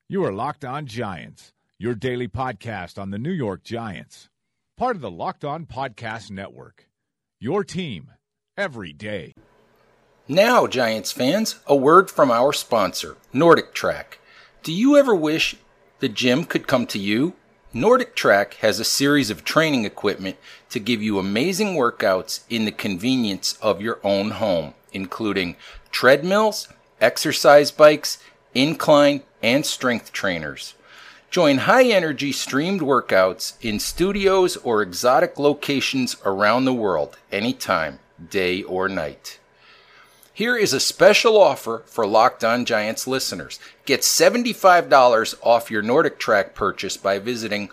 You are Locked On Giants, your daily podcast on the New York Giants. Part of the Locked On Podcast Network, your team every day. Now, Giants fans, a word from our sponsor, Nordic Track. Do you ever wish the gym could come to you? Nordic Track has a series of training equipment to give you amazing workouts in the convenience of your own home, including treadmills, exercise bikes, incline, and strength trainers. Join high-energy streamed workouts in studios or exotic locations around the world, anytime, day or night. Here is a special offer for Locked On Giants listeners. Get $75 off your Nordic Track purchase by visiting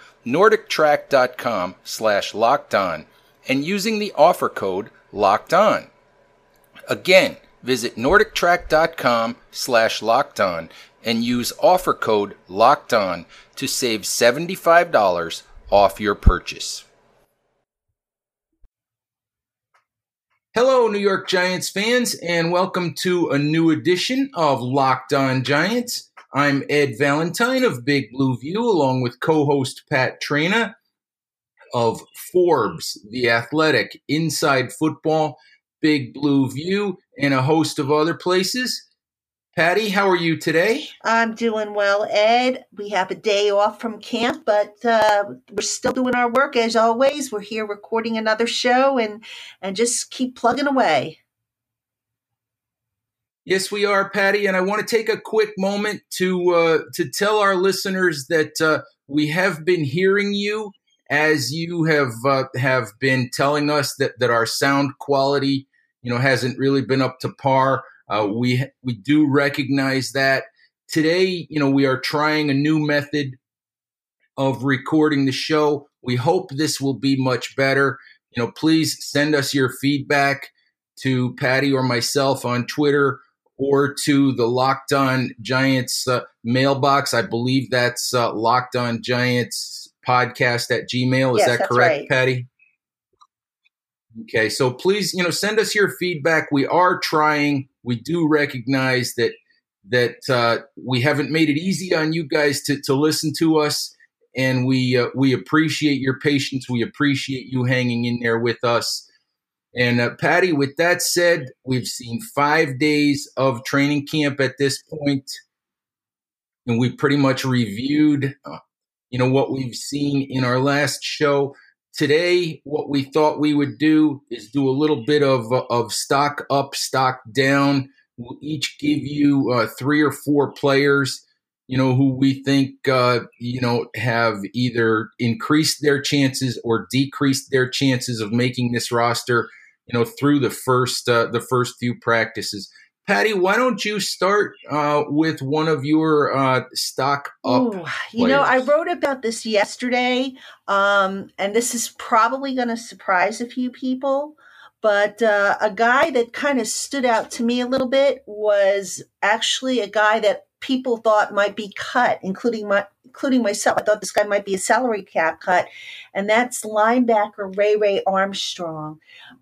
NordicTrack.com/LockedOn and using the offer code LOCKEDON. Again, visit NordicTrack.com/LockedOn and use offer code LOCKEDON to save $75 off your purchase. Hello, New York Giants fans, and welcome to a new edition of Locked On Giants. I'm Ed Valentine of Big Blue View, along with co-host Pat Traina of Forbes, The Athletic, Inside Football, Big Blue View, and a host of other places. Patty, how are you today? I'm doing well, Ed. We have a day off from camp, but we're still doing our work as always. We're here recording another show and just keep plugging away. Yes, we are, Patty, and I want to take a quick moment to tell our listeners that we have been hearing you as you have been telling us that our sound quality, hasn't really been up to par. We do recognize that. Today, we are trying a new method of recording the show. We hope this will be much better. Please send us your feedback to Patty or myself on Twitter or to the Locked On Giants mailbox. I believe that's Locked On Giants podcast at Gmail. Is that correct, right, Patty? Okay, so please, send us your feedback. We are trying. We do recognize that we haven't made it easy on you guys to listen to us, and we appreciate your patience. We appreciate you hanging in there with us. And Patty, with that said, we've seen 5 days of training camp at this point, and we pretty much reviewed, what we've seen in our last show. Today, what we thought we would do is do a little bit of stock up, stock down. We'll each give you 3 or 4 players, who we think, have either increased their chances or decreased their chances of making this roster, through the first few practices. Patty, why don't you start with one of your stock up players? I wrote about this yesterday, and this is probably going to surprise a few people, but a guy that kind of stood out to me a little bit was actually a guy that people thought might be cut, including myself. I thought this guy might be a salary cap cut, and that's linebacker Ray Armstrong.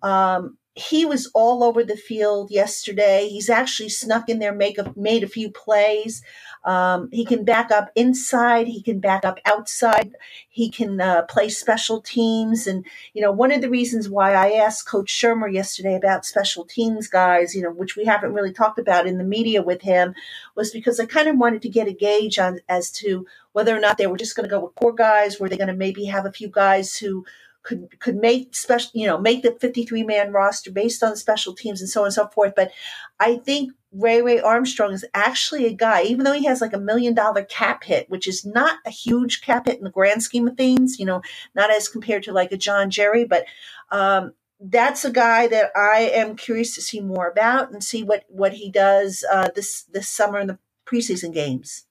He was all over the field yesterday. He's actually snuck in there, made a few plays. He can back up inside. He can back up outside. He can play special teams. And, one of the reasons why I asked Coach Shermer yesterday about special teams guys, which we haven't really talked about in the media with him, was because I kind of wanted to get a gauge on as to whether or not they were just going to go with core guys. Were they going to maybe have a few guys who could make make the 53-man roster based on special teams and so on and so forth. But I think Ray Armstrong is actually a guy, even though he has like $1 million cap hit, which is not a huge cap hit in the grand scheme of things, not as compared to like a John Jerry, but that's a guy that I am curious to see more about and see what he does this summer in the preseason games.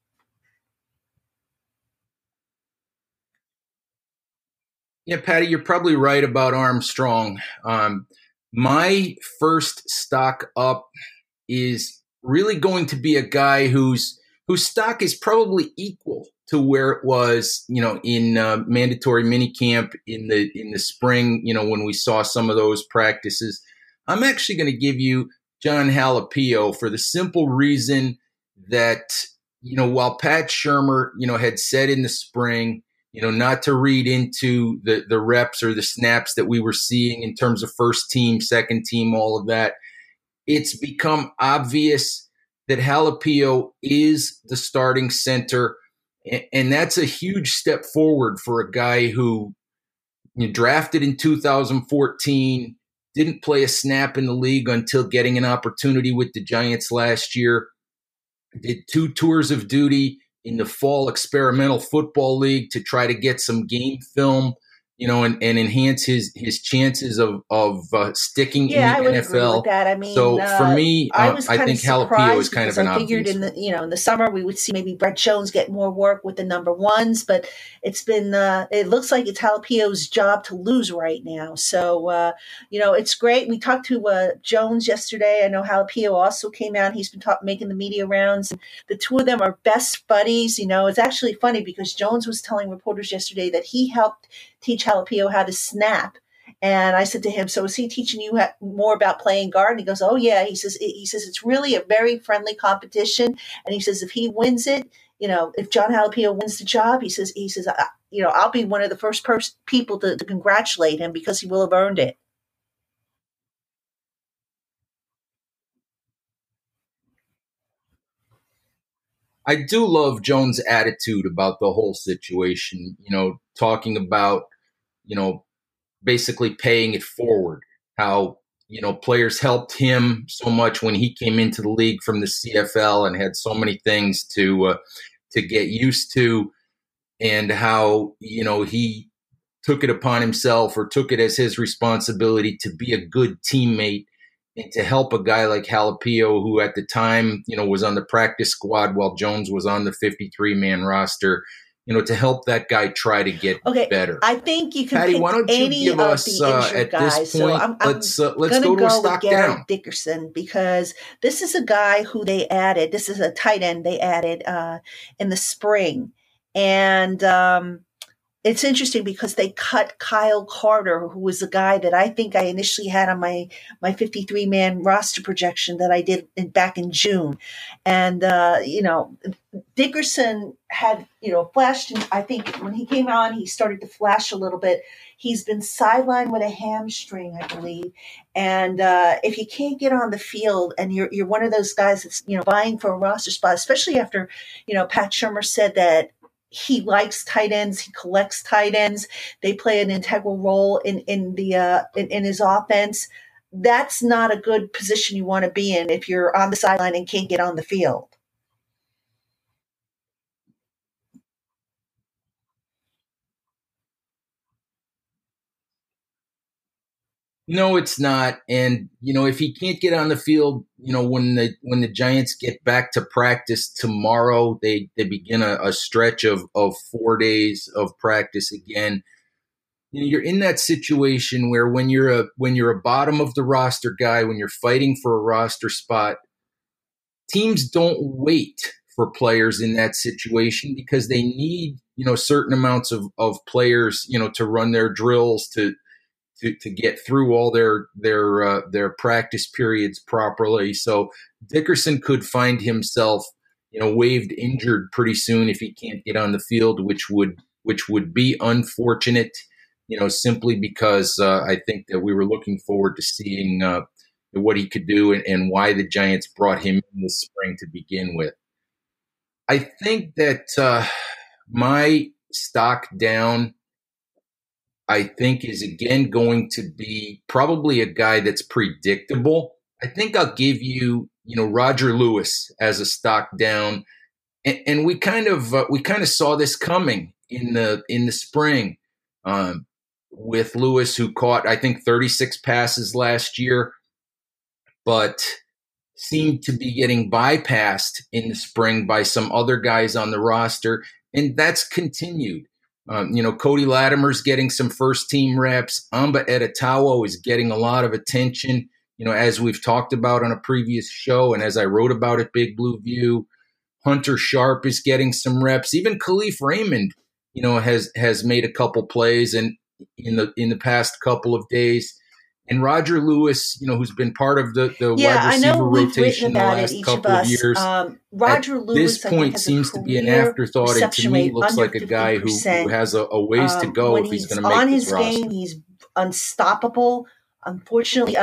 Yeah, Patty, you're probably right about Armstrong. My first stock up is really going to be a guy whose stock is probably equal to where it was, in mandatory minicamp in the spring, when we saw some of those practices. I'm actually going to give you John Halapio for the simple reason that while Pat Shurmur, had said in the spring, not to read into the reps or the snaps that we were seeing in terms of first team, second team, all of that, it's become obvious that Jalapeno is the starting center. And that's a huge step forward for a guy who drafted in 2014, didn't play a snap in the league until getting an opportunity with the Giants last year, did 2 tours of duty in the fall experimental football league to try to get some game film, and enhance his chances of sticking in the I would NFL. agree with that. I mean, so for me, I think Jalapeno is kind of an obvious. I figured in the summer we would see maybe Brett Jones get more work with the number ones, but it's been it looks like it's Jalapeo's job to lose right now. So it's great. We talked to Jones yesterday. I know Jalapeno also came out. He's been making the media rounds. And the two of them are best buddies. It's actually funny because Jones was telling reporters yesterday that he helped teach Jalapeno how to snap. And I said to him, so is he teaching you more about playing guard? And he goes, oh, yeah. He says it's really a very friendly competition. And he says if he wins it, if John Jalapeno wins the job, he says I'll be one of the first people to congratulate him because he will have earned it. I do love Jones' attitude about the whole situation, talking about, basically paying it forward, how, players helped him so much when he came into the league from the CFL and had so many things to get used to, and how, he took it upon himself or took it as his responsibility to be a good teammate and to help a guy like Jalapeno, who at the time, was on the practice squad while Jones was on the 53-man roster, to help that guy try to get better. I think you can Patty, pick why don't you any give of us, the injured at guys. this point, so let's go to a stock with Garrett down. Dickerson, because this is a guy who they added. This is a tight end they added in the spring. And it's interesting because they cut Kyle Carter, who was a guy that I think I initially had on my 53-man roster projection that I did back in June. And, Dickerson had, flashed. I think when he came on, he started to flash a little bit. He's been sidelined with a hamstring, I believe. And if you can't get on the field and you're one of those guys that's, vying for a roster spot, especially after, Pat Shurmur said that he likes tight ends. He collects tight ends. They play an integral role in his offense. That's not a good position you want to be in if you're on the sideline and can't get on the field. No, it's not. And, if he can't get on the field, when the Giants get back to practice tomorrow, they begin a stretch of 4 days of practice again. You're in that situation where when you're a bottom of the roster guy, when you're fighting for a roster spot, teams don't wait for players in that situation because they need, certain amounts of players, to run their drills, to get through all their practice periods properly. So Dickerson could find himself, waived injured pretty soon if he can't get on the field, which would be unfortunate, simply because I think that we were looking forward to seeing what he could do and why the Giants brought him in this spring to begin with. I think that my stock down, I think, is again going to be probably a guy that's predictable. I think I'll give you, Roger Lewis as a stock down, and we kind of saw this coming in the spring with Lewis, who caught, I think, 36 passes last year, but seemed to be getting bypassed in the spring by some other guys on the roster, and that's continued. Cody Latimer's getting some first team reps. Amba Edetawo is getting a lot of attention, as we've talked about on a previous show. And as I wrote about at Big Blue View, Hunter Sharp is getting some reps. Even Khalif Raymond, has made a couple plays and in the past couple of days. And Roger Lewis, who's been part of the Yeah, wide I know receiver we've rotation written the about it, last each of couple of us. years, Roger at Lewis, this I think, point has seems a to be an career afterthought. And to reception me, rate looks under like a guy who 50%. has a ways to go When if he's he's going to make on this his roster. game, he's unstoppable. Unfortunately,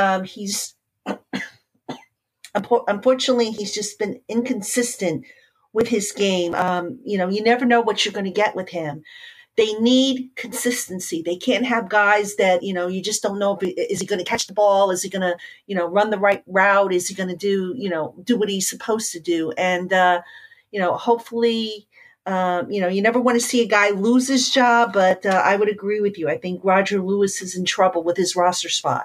he's just been inconsistent with his game. You never know what you're going to get with him. They need consistency. They can't have guys that, you just don't know is he going to catch the ball? Is he going to, run the right route? Is he going to do what he's supposed to do? And, hopefully, you never want to see a guy lose his job, but I would agree with you. I think Roger Lewis is in trouble with his roster spot.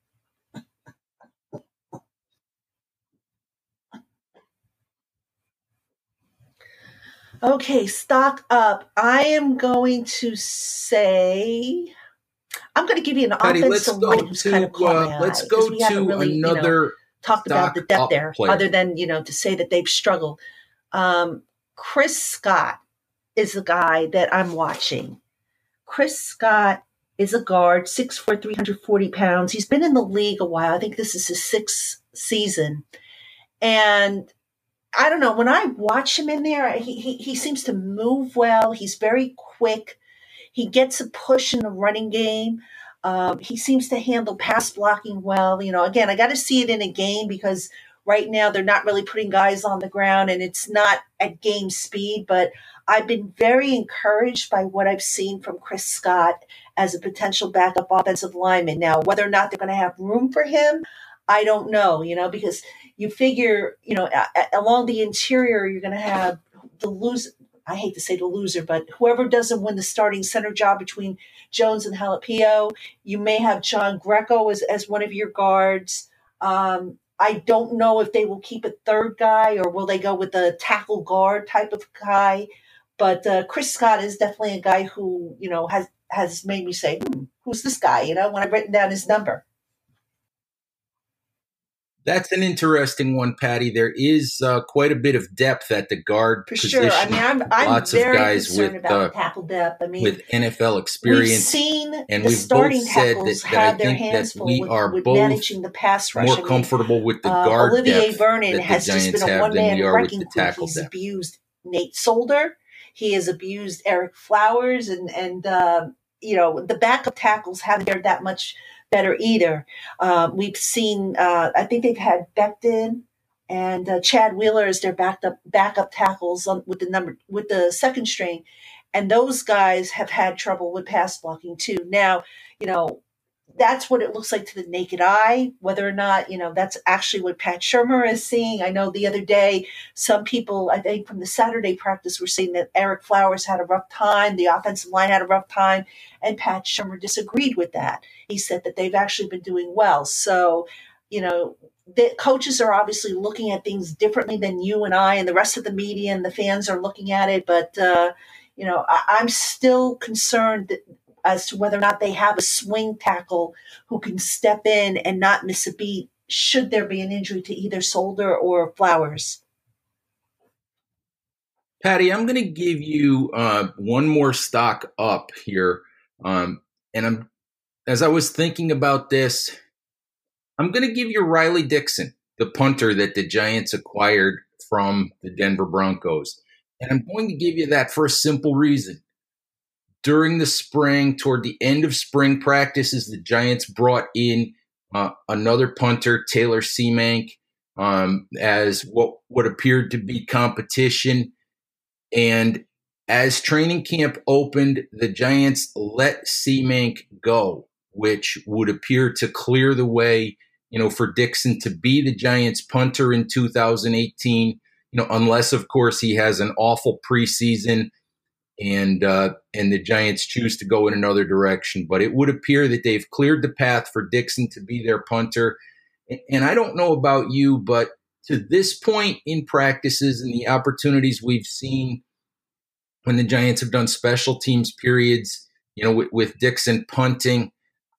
Okay, stock up. I am going to say, I'm going to give you an Patty, offensive line who's kind of caught my eye. Let's go we haven't to really, another talked about the depth there, player. other than, to say that they've struggled. Chris Scott is the guy that I'm watching. Chris Scott is a guard, 6'4", 340 pounds. He's been in the league a while. I think this is his 6th season. And I don't know, when I watch him in there, he seems to move well. He's very quick. He gets a push in the running game. He seems to handle pass blocking well. Again, I got to see it in a game because right now they're not really putting guys on the ground and it's not at game speed. But I've been very encouraged by what I've seen from Chris Scott as a potential backup offensive lineman. Now, whether or not they're going to have room for him, I don't know, because you figure, along the interior, you're going to have the loser. I hate to say the loser, but whoever doesn't win the starting center job between Jones and Jalapeno, you may have John Greco as one of your guards. I don't know if they will keep a third guy or will they go with a tackle guard type of guy. But Chris Scott is definitely a guy who, has made me say, who's this guy, when I've written down his number. That's an interesting one, Patty. There is quite a bit of depth at the guard position. For sure. I mean, I'm lots very of guys concerned with about tackle depth. I mean, with NFL experience. We've seen and the we've starting both said tackles that have I their think hands that full we are with both managing the pass rush. more comfortable with the guard Olivier depth Vernon that has the just Giants been a have than one-man we are with wrecking the crew. tackle He's depth. abused Nate Solder. He has abused Eric Flowers, and the backup tackles haven't fared that much better either. We've seen, I think they've had Becton and Chad Wheeler as their backup tackles with the second string, and those guys have had trouble with pass blocking too. Now, that's what it looks like to the naked eye. Whether or not that's actually what Pat Shurmur is seeing. I know the other day some people, I think from the Saturday practice, were saying that Eric Flowers had a rough time, the offensive line had a rough time, and Pat Shurmur disagreed with that. He said that they've actually been doing well. So, the coaches are obviously looking at things differently than you and I and the rest of the media and the fans are looking at it. But, I'm still concerned as to whether or not they have a swing tackle who can step in and not miss a beat should there be an injury to either Solder or Flowers. Patty, I'm going to give you one more stock up here. As I was thinking about this, I'm going to give you Riley Dixon, the punter that the Giants acquired from the Denver Broncos. And I'm going to give you that for a simple reason. During the spring, toward the end of spring practices, the Giants brought in another punter, Taylor Seamank, as what appeared to be competition. And as training camp opened, the Giants let Seamank go, which would appear to clear the way, for Dixon to be the Giants punter in 2018, unless, of course, he has an awful preseason and the Giants choose to go in another direction. But it would appear that they've cleared the path for Dixon to be their punter. And I don't know about you, but to this point in practices and the opportunities we've seen when the Giants have done special teams periods, with Dixon punting,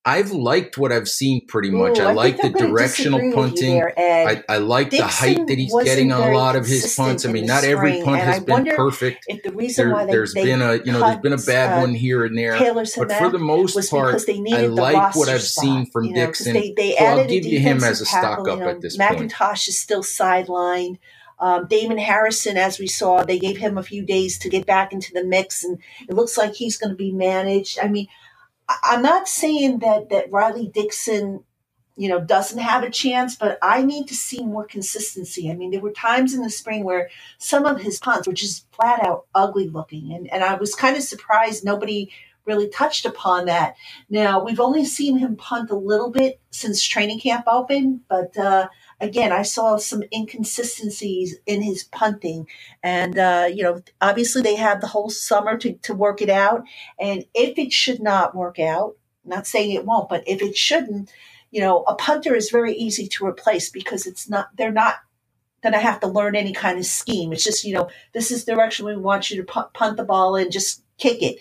I've liked what I've seen pretty much. Ooh, I I like think the I'm gonna directional disagree with you punting. there, Ed. I like the height Dixon that he's wasn't getting on a very lot of his consistent punts. I in mean, the not every spring, punt and I has been wonder perfect. if the reason why There's they been a cut bad one here and there, Taylor but for the Semet most was part, because they I needed the like what roster I've seen spot, from you know, because Dixon. they So I'll added a give you him defensive as a stock tackle. up You know, at this point. McIntosh is still sidelined. Damon Harrison, as we saw, they gave him a few days to get back into the mix, and it looks like he's going to be managed. I mean, I'm not saying that Riley Dixon, you know, doesn't have a chance, but I need to see more consistency. I mean, there were times in the spring where some of his punts were just flat out ugly looking. And I was kind of surprised nobody really touched upon that. Now, we've only seen him punt a little bit since training camp opened, but again, I saw some inconsistencies in his punting. And, you know, obviously they have the whole summer to work it out. And if it should not work out, not saying it won't, but if it shouldn't, you know, a punter is very easy to replace because they're not going to have to learn any kind of scheme. It's just, you know, this is the direction we want you to punt the ball and just kick it.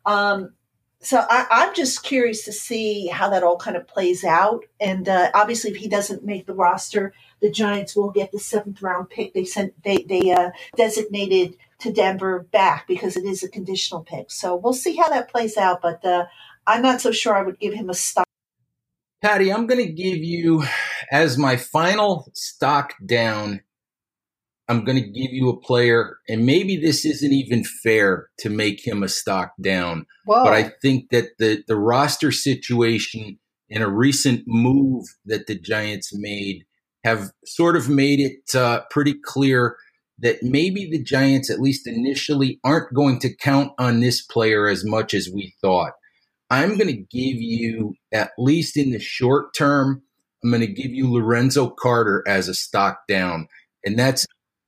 So I'm just curious to see how that all kind of plays out. And obviously, if he doesn't make the roster, the Giants will get the 7th round pick. They designated to Denver back because it is a conditional pick. So we'll see how that plays out. But I'm not so sure I would give him a stock. Patty, I'm going to give you, as my final stock down, I'm going to give you a player, and maybe this isn't even fair to make him a stock down, Whoa. but I think that the roster situation and a recent move that the Giants made have sort of made it pretty clear that maybe the Giants, at least initially, aren't going to count on this player as much as we thought. I'm going to give you, at least in the short term, I'm going to give you Lorenzo Carter as a stock down. And that's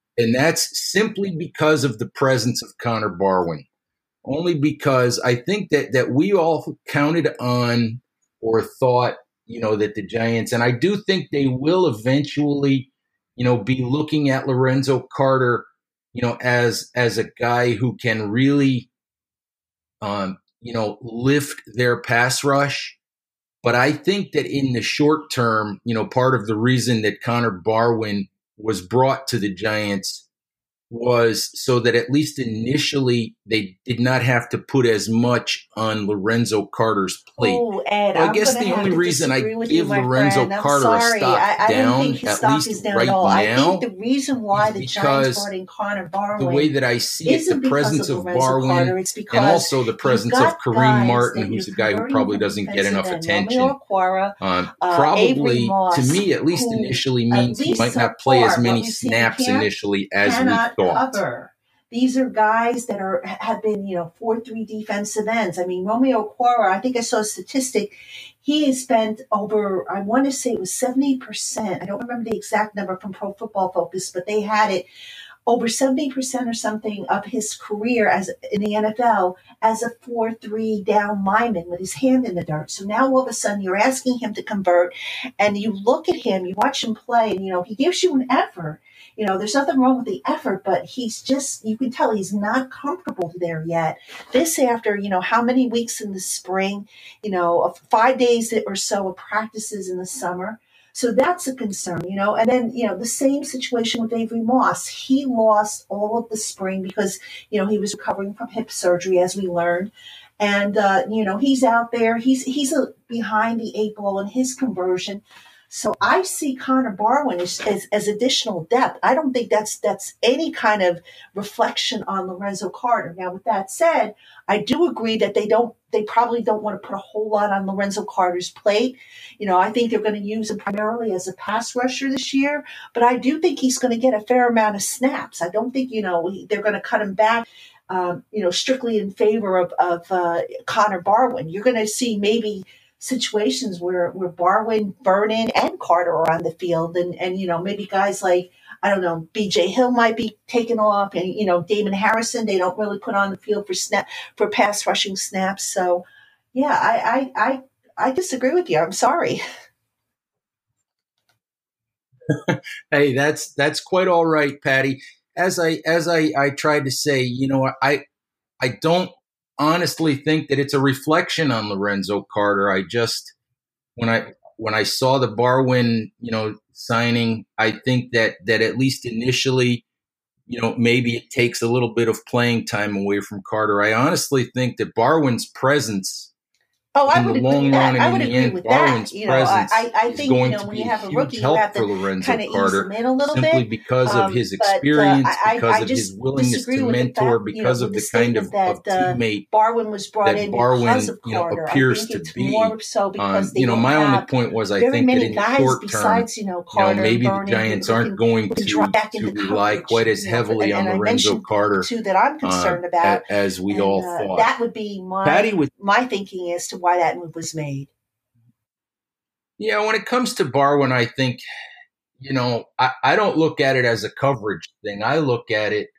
simply because of the presence of Connor Barwin. Only because I think that we all counted on or thought, you know, that the Giants, and I do think they will eventually, you know, be looking at Lorenzo Carter, you know, as a guy who can really, you know, lift their pass rush. But I think that in the short term, you know, part of the reason that Connor Barwin was brought to the Giants was so that at least initially they did not have to put as much on Lorenzo Carter's plate. Oh, Ed, I guess the only reason I give Lorenzo Carter a stock down, at least right now, I think the reason why the Giants brought in Connor Barwin, the way that I see it, the presence of Barwin, and also the presence of Kareem Martin, who's a guy who probably doesn't get enough attention, probably, to me, at least initially, means he might not play as many snaps initially as we thought. Cover. These are guys that have been, you know, 4-3 defensive ends. I mean, Romeo Okwara, I think I saw a statistic. He has spent over, I want to say it was 70%. I don't remember the exact number from Pro Football Focus, but they had it over 70% or something of his career as in the NFL as a 4-3 down lineman with his hand in the dirt. So now all of a sudden you're asking him to convert, and you look at him, you watch him play, and, you know, he gives you an effort. You know, there's nothing wrong with the effort, but he's just, you can tell he's not comfortable there yet. This after, you know, how many weeks in the spring, you know, 5 days or so of practices in the summer. So that's a concern, you know. And then, you know, the same situation with Avery Moss. He lost all of the spring because, you know, he was recovering from hip surgery, as we learned. And, you know, he's out there. He's behind the 8 ball in his conversion. So I see Connor Barwin as additional depth. I don't think that's any kind of reflection on Lorenzo Carter. Now, with that said, I do agree that they probably don't want to put a whole lot on Lorenzo Carter's plate. You know, I think they're going to use him primarily as a pass rusher this year, but I do think he's going to get a fair amount of snaps. I don't think, you know, they're going to cut him back, you know, strictly in favor of Connor Barwin. You're going to see maybe situations where Barwin, Vernon, and Carter are on the field, and you know, maybe guys like, I don't know, B.J. Hill might be taken off, and, you know, Damon Harrison, they don't really put on the field for pass rushing snaps. So yeah, I disagree with you. I'm sorry. Hey, that's quite all right, Patty. As I tried to say, you know, I don't honestly think that it's a reflection on Lorenzo Carter. I just, when I saw the Barwin, signing, I think that at least initially, maybe it takes a little bit of playing time away from Carter. I honestly think that Barwin's presence, I would agree with that. I would agree with that. I think when you have a rookie, you have to kind of ease them in a little bit, simply because of his experience, because of his willingness to mentor, because of the kind of teammate Barwin was brought in because of Carter. appears to be. More so because they my only point was I think that in the short term, Carter, maybe the Giants aren't going to rely quite as heavily on Lorenzo Carter too, that I'm concerned about, as we all thought. That would be my thinking as to why that move was made. Yeah, when it comes to Barwin, I think, I don't look at it as a coverage thing. I look at it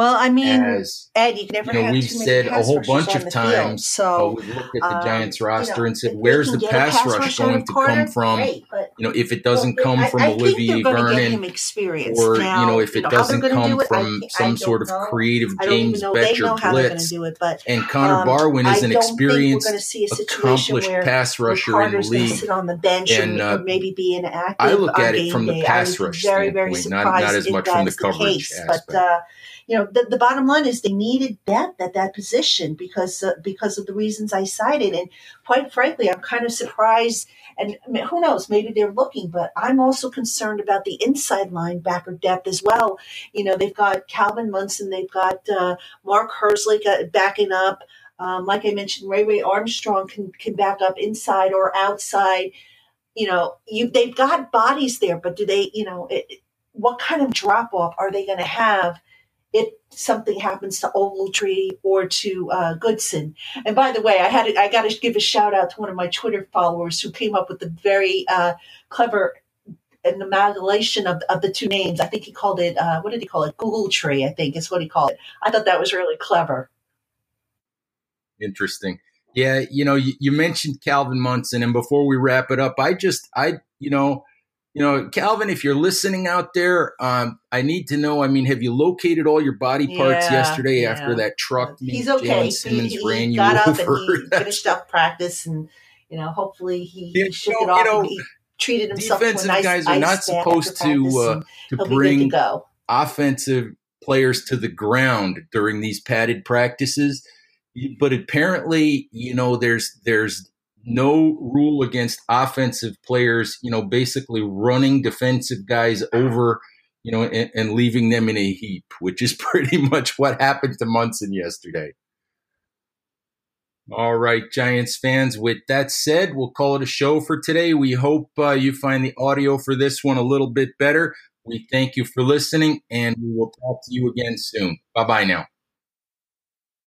as, Ed, you can never have we've too many said a whole pass bunch rushers of on the times. field. So we've looked at the Giants roster and said, if where's they the can get a pass rush going to Carter, come from? great, but, if it doesn't come from Olivier Vernon, or now, if it doesn't come from some sort of creative James Bettcher blitz. And Connor Barwin is an experienced, accomplished pass rusher in the league. Sit on the bench and maybe be inactive. I look at it from the pass rush standpoint, not as much from the coverage aspect. But the bottom line is they needed depth at that position because of the reasons I cited. And quite frankly, I'm kind of surprised. And who knows, maybe they're looking, but I'm also concerned about the inside linebacker depth as well. They've got Calvin Munson, they've got Mark Herzlich backing up. Like I mentioned, Ray Armstrong can back up inside or outside. They've got bodies there, but do they, what kind of drop off are they going to have if something happens to Ogletree or to Goodson? And by the way, I got to give a shout out to one of my Twitter followers who came up with the very clever an amalgamation of the two names. I think he called it, what did he call it? Google Tree, I think is what he called it. I thought that was really clever. Interesting. Yeah, you mentioned Calvin Munson, and before we wrap it up, Calvin, if you're listening out there, I need to know, have you located all your body parts yesterday after that truck? He's okay. Jalen Simmons he got up and he finished up practice, and hopefully he shook it off and he treated himself to a nice guys are not supposed to bring offensive players to the ground during these padded practices. But apparently, there's no rule against offensive players, basically running defensive guys over, and leaving them in a heap, which is pretty much what happened to Munson yesterday. All right, Giants fans, with that said, we'll call it a show for today. We hope you find the audio for this one a little bit better. We thank you for listening, and we will talk to you again soon. Bye-bye now.